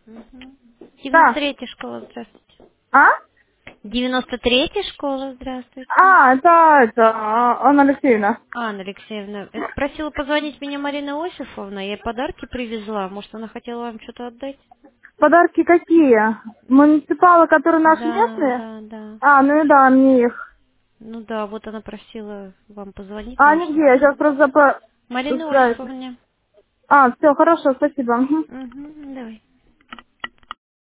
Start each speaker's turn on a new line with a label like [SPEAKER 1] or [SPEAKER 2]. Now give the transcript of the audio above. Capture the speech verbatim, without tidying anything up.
[SPEAKER 1] Мгм.
[SPEAKER 2] Да.
[SPEAKER 1] девяносто третья школа, здравствуйте.
[SPEAKER 2] А?
[SPEAKER 1] девяносто третья школа, здравствуйте.
[SPEAKER 2] А, это, это, а, Анна Алексеевна.
[SPEAKER 1] Анна Алексеевна, э, просила позвонить мне Марина Иосифовна, я ей подарки привезла, может, она хотела вам что-то отдать?
[SPEAKER 2] Подарки какие? Муниципалы, которые наши
[SPEAKER 1] Да,
[SPEAKER 2] местные?
[SPEAKER 1] да, да.
[SPEAKER 2] А, ну и да, мне их.
[SPEAKER 1] Ну да, вот она просила вам позвонить,
[SPEAKER 2] А
[SPEAKER 1] может,
[SPEAKER 2] они где? Сейчас просто по...
[SPEAKER 1] Марина
[SPEAKER 2] устраиваюсь.
[SPEAKER 1] Иосифовна.
[SPEAKER 2] А, все, хорошо, спасибо. Мгм.
[SPEAKER 1] Угу, давай.